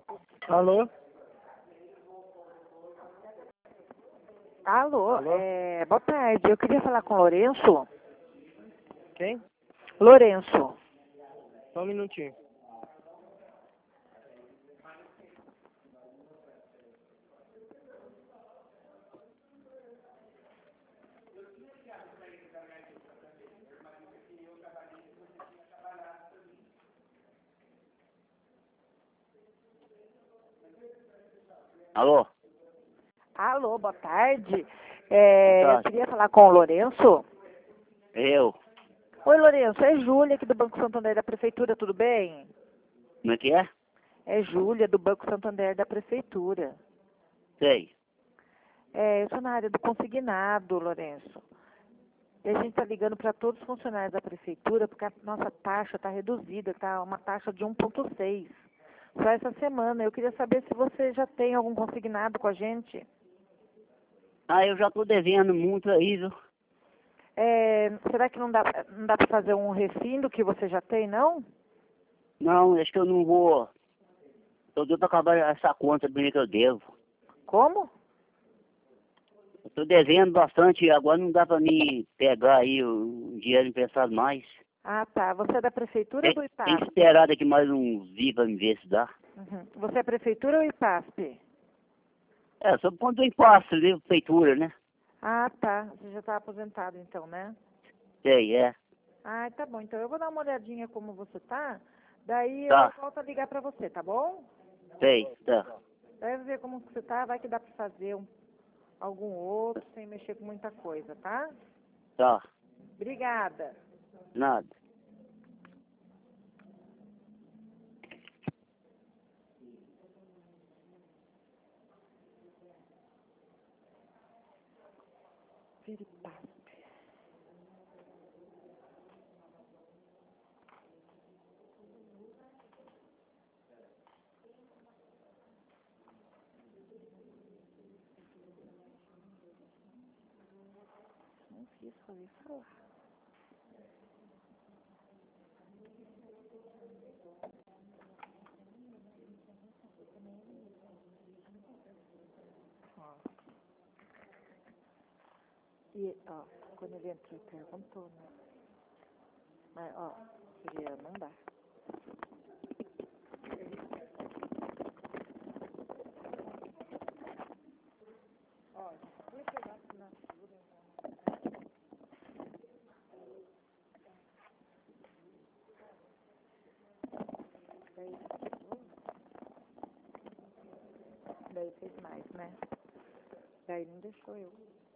Alô? Alô, Alô? boa tarde. Eu queria falar com o Lourenço. Quem? Lourenço. Só um minutinho. Alô? Alô, boa tarde. Boa Eu tarde. queria falar com o Lourenço. Eu. Oi, Lourenço. É Júlia aqui do Banco Santander da Prefeitura, tudo bem? Como é que é? É Júlia do Banco Santander da Prefeitura. Sei. Eu sou na área do consignado, Lourenço. E a gente está ligando para todos os funcionários da Prefeitura porque a nossa taxa está reduzida, está uma taxa de 1,6. Só essa semana. Eu queria saber se você já tem algum consignado com a gente. Ah, eu já tô devendo muito aí, viu? Será que não dá para fazer um refim do que você já tem, não? Não, acho que eu não vou. Eu tô pra acabar essa conta bem que eu devo. Como? Eu tô devendo bastante, agora não dá pra mim pegar aí o dinheiro emprestado mais. Ah, tá. Você é da Prefeitura ou do Tem que IPASP? esperar daqui mais uns dias pra me ver se dá. Uhum. Você é Prefeitura ou IPASP? É, sob conta do imposto, viu? Feitura, né? Ah, tá. Você já está aposentado, então, né? Sei, é. Ah, tá bom. Então eu vou dar uma olhadinha como você tá. Daí eu Tá, volto a ligar para você, tá bom? sei, tá. Daí eu vou ver como que você tá. Vai que dá para fazer algum outro sem mexer com muita coisa, tá? Tá, Obrigada. nada. Piripasp. Não quis ouvir falar. Ó. E, ó, quando ele entrou, perguntou, né? Mas, ó, Juliana, não dá. Ó, fui pegar a assinatura, daí, daí fez mais, né? Daí não deixou eu.